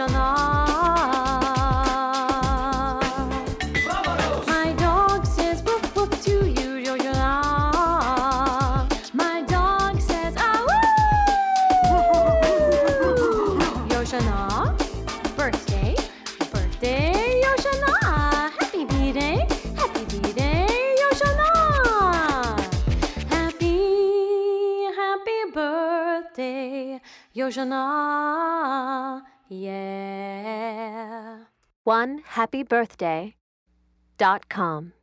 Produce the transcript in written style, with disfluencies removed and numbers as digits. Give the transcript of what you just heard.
Yoshana. My dog says woof woof to you, Yoshana. My dog says ah woo. Yoshana. Birthday, birthday, Yoshana. Happy B-Day, Yoshana. Happy birthday, Yoshana. Yeah. OneHappyBirthday.com